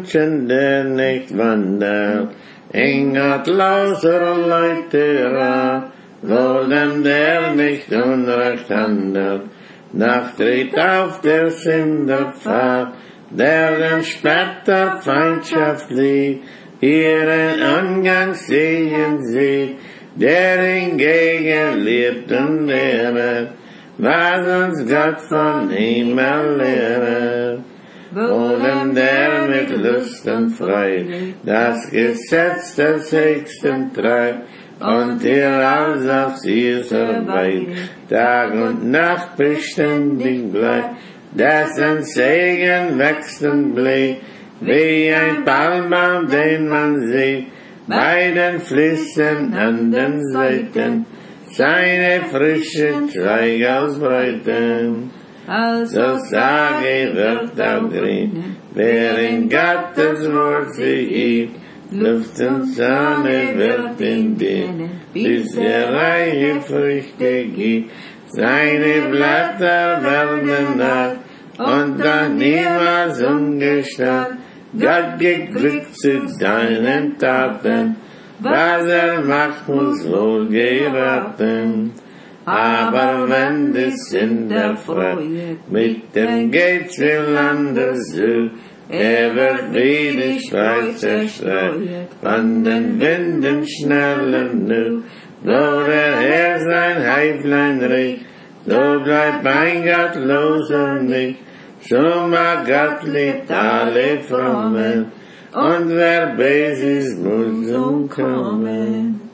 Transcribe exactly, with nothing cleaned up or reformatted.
Menschen, der nicht wandelt, in gottloser Leute, wo dem der nicht unrecht handelt, nach tritt auf der Sünderpfad, der den später Feindschaft liegt, ihren Angang sehen sieht, der hingegen lebt und lehret, was uns Gott von ihm erlehret. Wo denn der mit Lust und Freude das Gesetz des Höchsten treibt und ihr alles auf sie arbeitet, Tag und Nacht beständig bleibt, dessen Segen wächst und bläht, wie ein Palmbaum, den man sieht, bei den Flüssen an den Seiten, seine frische Zweige ausbreiten. So sage wird auch grün, wer in Gottes Wort sich hielt, Luft und Sonne wird in den, bis er reiche Früchte gibt, seine Blätter werden hart, und doch niemals ungestört, Gott geglückt zu seinen Taten, was er macht, muss wohl geraten. Aber wenn die Sünder freut, mit dem geht's will anders zu, er wird wie die Schweiz zerstreut, von den Winden schneller nu, wo der Herr sein Häuflein riecht, so bleibt ein Gott los und nicht, so mag Gott liebt alle Frommen, und wer böse ist, muss umkommen.